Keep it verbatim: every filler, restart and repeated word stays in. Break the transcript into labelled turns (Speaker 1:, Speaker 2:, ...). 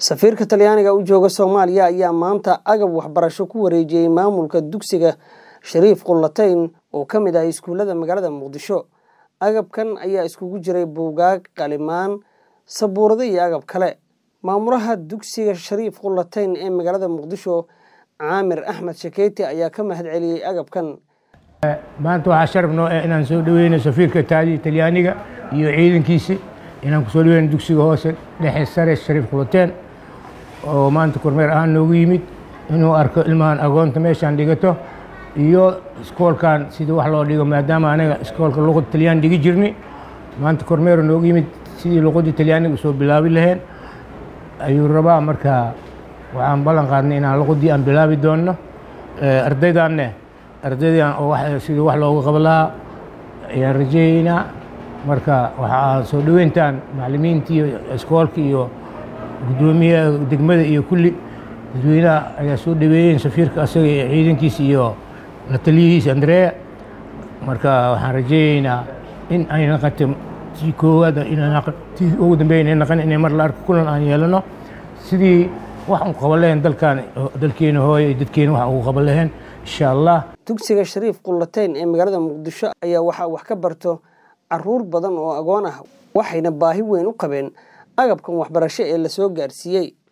Speaker 1: safiirka Talyaaniga u jooga Soomaaliya ayaa maanta agab waxbarasho ku wareejiyay maamulka dugsiga Shariif Qullateyn oo kamid ah iskuulada magaalada Muqdisho. Agabkan ayaa iskugu jiray buugaag, qalimaan, sabuurado iyo agab kale. Maamulaha dugsiga Shariif Qullateyn ee magaalada Muqdisho, Caamir Axmed Shakeyti ayaa ka mahadceliyay agabkan.
Speaker 2: maanta waxaa sharaf noo ah inaan soo dhaweyno safiirka Talyaaniga iyo ciidankiisa inaan ku soo dhaweyno dugsiga hoose dhexe sare Shariif Qullateyn oo maanta kormeer ahaan noogu yimid inuu arko ilmahan agoonta meeshaan dhigato iyo iskoolkan sida wax loo dhigo maadaama anaga iskoolka luqadda Talyaani dhigi jirnay maanta kormeer noogu yimid sidii luqadda Talyaaniga soo bilaabi lahayn ayuu rabaa. marka waxaan ballan qaadnay inaan luqadii aan bilaabi doono ardaydaanne ardaydan oo wax sida wax looga qaban lahaa ayaan rajeeynaa. marka waxaa soo dhaweyntaan macallimiinta iyo iskoolka iyo gudoomiyaha degmada iyo kulli dadweynaha ayaa soo dhaweeyeen safiirka asaga iyo ciidankiisa iyo la taliyihiisa Andrea. marka waxaan rajeeynaa in ay naqato si koowaad inaan naqti ugu dambeeyay in naqan in mar la arko kulan aan yeelano sidii wax u qaban lahayn dalkan dalkeena hooyo iyo dadkeena wax ugu qaban lahayn insha Allah.
Speaker 1: dugsiga Shariif Qullateyn ee magaalada Muqdisho ayaa waxa wax ka barto caruur badan oo agoon ah waxayna baahi weyn u qabeen agabkan waxbarasho ee la soo gaarsiiyay.